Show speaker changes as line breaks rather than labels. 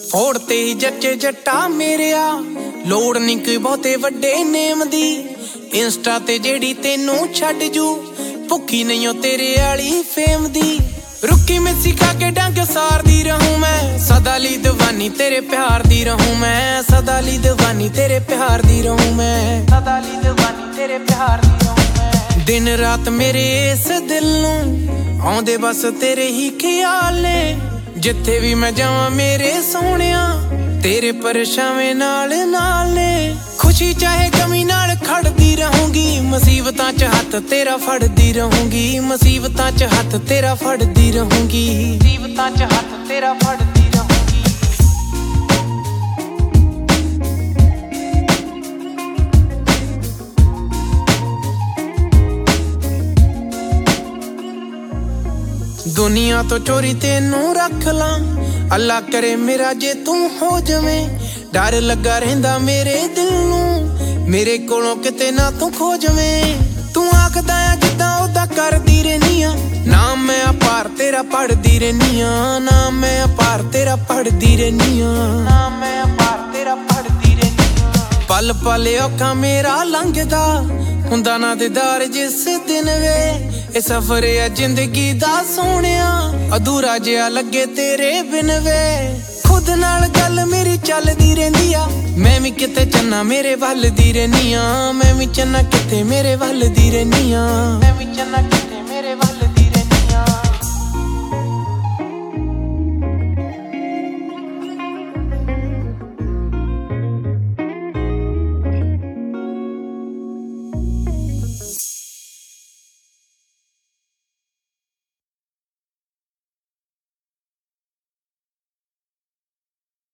ਹੋੜ ਤੇ ਹੀ ਜੱਚੇ ਜੱਟਾ ਮੇਰਿਆ, ਲੋੜ ਨਹੀਂ ਕੋਈ ਬਹੁਤੇ ਵੱਡੇ ਨੇਮ ਦੀ। ਇੰਸਟਾ ਤੇ ਜਿਹੜੀ ਤੈਨੂੰ ਛੱਡ ਜੂ, ਭੁੱਖੀ ਨਹੀਂ ਓ ਤੇਰੇ ਵਾਲੀ ਫੇਮ ਦੀ। ਰੁੱਕੀ ਮਿੱਸੀ ਖਾ ਕੇ ਡੰਗ ਸਾਰਦੀ ਰਹੂੰ ਮੈਂ, ਸਦਾ ਲਈ ਦੀਵਾਨੀ ਤੇਰੇ ਪਿਆਰ ਦੀ ਰਹੂੰ ਮੈਂ। ਸਦਾ ਲਈ ਦੀਵਾਨੀ ਤੇਰੇ ਪਿਆਰ ਦੀ ਰਹੂੰ ਮੈਂ। ਸਦਾ ਲਈ ਦੀਵਾਨੀ ਤੇਰੇ ਪਿਆਰ ਦੀ ਰਹੂੰ ਮੈਂ। ਦਿਨ ਰਾਤ ਮੇਰੇ ਇਸ ਦਿਲ ਨੂੰ ਆਉਂਦੇ ਬਸ ਤੇਰੇ ਹੀ ਖਿਆਲ ਨੇ। ਜਿੱਥੇ ਵੀ ਮੈਂ ਜਾਵਾਂ ਮੇਰੇ ਸੋਹਣਿਆ, ਤੇਰੇ ਪਰਛਾਵੇਂ ਨਾਲ ਨਾਲ ਨੇ। ਖੁਸ਼ੀ ਚਾਹੇ ਗਮੀ ਨਾਲ ਖੜਦੀ ਰਹੂੰਗੀ, ਮੁਸੀਬਤਾਂ 'ਚ ਹੱਥ ਤੇਰਾ ਫੜਦੀ ਰਹੂੰਗੀ। ਮੁਸੀਬਤਾਂ 'ਚ ਹੱਥ ਤੇਰਾ ਫੜਦੀ ਰਹੂੰਗੀ। ਮੁਸੀਬਤਾਂ 'ਚ ਹੱਥ ਤੇਰਾ ਫੜਦੀ ਰਹੂੰਗੀ। ਦੁਨੀਆ ਤੋਂ ਚੋਰੀ ਤੈਨੂੰ ਰੱਖ ਲਾਂ, ਅੱਲਾ ਕਰੇ ਮੇਰਾ ਜੇ ਤੂੰ ਹੋ ਜਾਵੇਂ। ਡਰ ਲੱਗਾ ਰਹਿੰਦਾ ਮੇਰੇ ਦਿਲ ਨੂੰ, ਮੇਰੇ ਕੋਲੋਂ ਕਿਤੇ ਨਾ ਤੂੰ ਖੋ ਜਾਵੇਂ। ਤੂੰ ਆਖਦਾ ਆ ਜਿੱਦਾਂ ਉਹਦਾ ਕਰਦੀ ਰਹਿਨੀ ਆ, ਨਾਮ ਮੈਂ ਅਪਾਰ ਤੇਰਾ ਪੜ੍ਹਦੀ ਰਹਿਨੀ ਆ। ਨਾਮ ਮੈਂ ਅਪਾਰ ਤੇਰਾ ਪੜ੍ਹਦੀ ਰਹਿਨੀ ਆ। ਨਾਮ ਮੈਂ ਅਪਾਰ ਤੇਰਾ ਪੜ੍ਹਦੀ ਰਹਿਨੀ ਆ। ਪਲ ਪਲ ਔਖਾ ਮੇਰਾ ਲੰਘਦਾ, ਹੁੰਦਾ ਨਾ ਦੀਦਾਰ ਜਿਸ ਦਿਨ ਵੇ। ਇਹ ਸਫ਼ਰ ਆ ਜ਼ਿੰਦਗੀ ਦਾ ਸੋਹਣਿਆ, ਅਧੂਰਾ ਜਿਹਾ ਲੱਗੇ ਤੇਰੇ ਬਿਨ ਵੇ। ਖੁਦ ਨਾਲ ਗੱਲ ਮੇਰੀ ਚੱਲਦੀ ਰਹਿੰਦੀ ਆ, ਮੈਂ ਵੀ ਕਿਤੇ ਚੰਨਾ ਮੇਰੇ ਵੱਲ ਦੀ ਰਹਿਨੀ ਆ। ਮੈਂ ਵੀ ਚੰਨਾ ਕਿਤੇ ਮੇਰੇ ਵੱਲ ਦੀ ਰਹਿਨੀ ਆ। ਮੈਂ ਵੀ ਚੰਨਾ